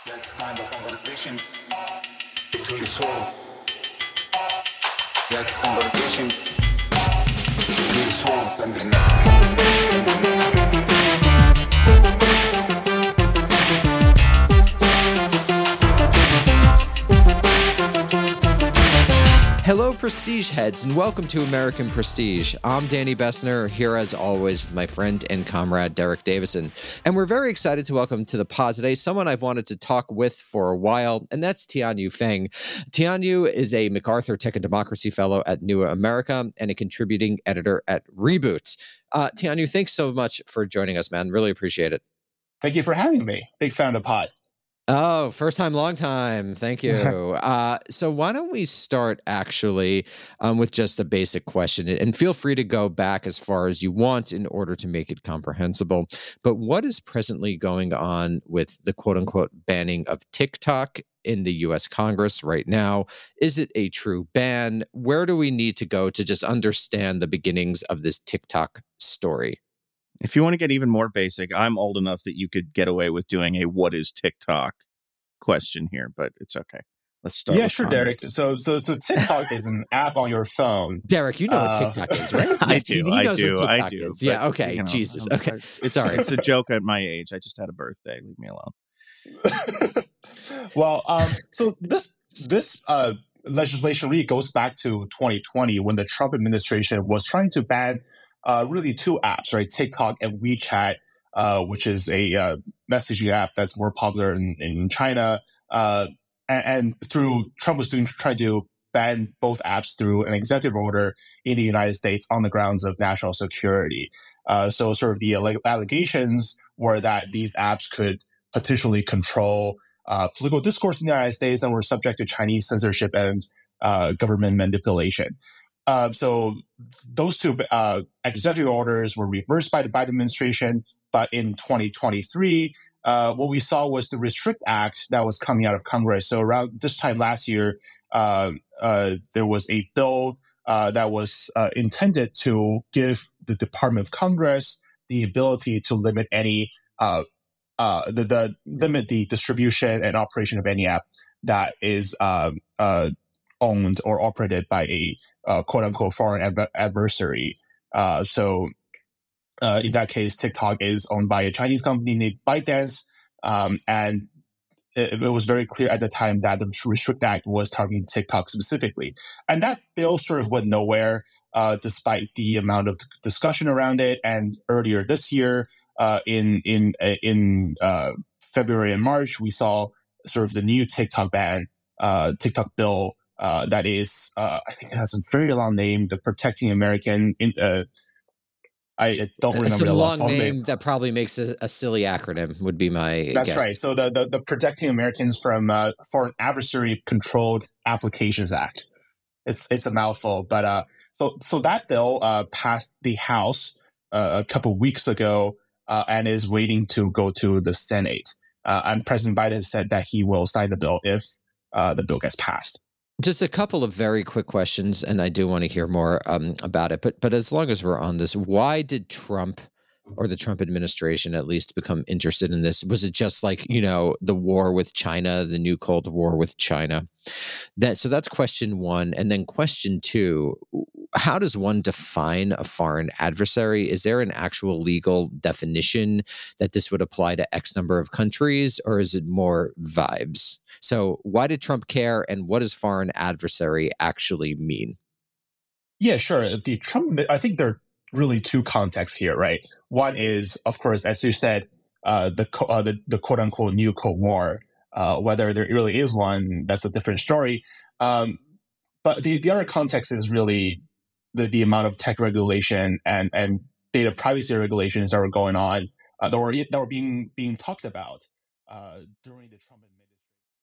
That's kind of conversation to the soul. That's conversation to the soul and the night. Hello, Prestige heads, and welcome to American Prestige. I'm Danny Bessner, here as always with my friend and comrade Derek Davison. And we're very excited to welcome to the pod today someone I've wanted to talk with for a while, and that's Tianyu Feng. Tianyu is a MacArthur Tech and Democracy Fellow at New America and a contributing editor at Reboot. Tianyu, thanks so much for joining us, man. Really appreciate it. Thank you for having me. Big fan of the pod. Oh, first time, long time. Thank you. So why don't we start actually with just a basic question, and feel free to go back as far as you want in order to make it comprehensible. But what is presently going on with the quote unquote banning of TikTok in the US Congress right now? Is it a true ban? Where do we need to go to just understand the beginnings of this TikTok story? If you want to get even more basic, I'm old enough that you could get away with doing a "what is TikTok" question here, but it's okay. Let's start. Yeah, sure, Derek. So TikTok is an app on your phone. Derek, you know what TikTok is, right? I do. He knows I what do. TikTok is. Yeah. Okay. You know, Jesus. Okay. Sorry. It's a joke at my age. I just had a birthday. Leave me alone. Well, so this legislation really goes back to 2020 when the Trump administration was trying to ban really two apps, right? TikTok and WeChat, which is a messaging app that's more popular in China. And through Trump was trying to ban both apps through an executive order in the United States on the grounds of national security. So sort of the allegations were that these apps could potentially control political discourse in the United States and were subject to Chinese censorship and government manipulation. So those two executive orders were reversed by the Biden administration. But in 2023, what we saw was the Restrict Act that was coming out of Congress. So around this time last year, there was a bill that was intended to give the Department of Congress the ability to limit any limit the distribution and operation of any app that is owned or operated by a quote unquote foreign adversary. So in that case, TikTok is owned by a Chinese company named ByteDance. And it was very clear at the time that the Restrict Act was targeting TikTok specifically. And that bill sort of went nowhere, despite the amount of discussion around it. And earlier this year, in February and March, we saw sort of the new TikTok bill, that is, I think it has a very long name, the Protecting American. I don't remember it's a the long name. name that probably makes a silly acronym. Would be my That's guess. right. So the Protecting Americans from Foreign Adversary Controlled Applications Act. It's a mouthful, but so that bill passed the House a couple of weeks ago and is waiting to go to the Senate. And President Biden has said that he will sign the bill if the bill gets passed. Just a couple of very quick questions, and I do want to hear more about it. But as long as we're on this, why did Trump or the Trump administration at least become interested in this? Was it just like, the war with China, the new Cold War with China? So that's question one. And then question two, how does one define a foreign adversary? Is there an actual legal definition that this would apply to X number of countries, or is it more vibes? So why did Trump care, and what does foreign adversary actually mean? Yeah, sure. The Trump, I think there are really two contexts here, right? One is, of course, as you said, the quote unquote new Cold War. Whether there really is one, that's a different story. But the other context is really the amount of tech regulation and data privacy regulations that were going on, that were being talked about during the Trump administration.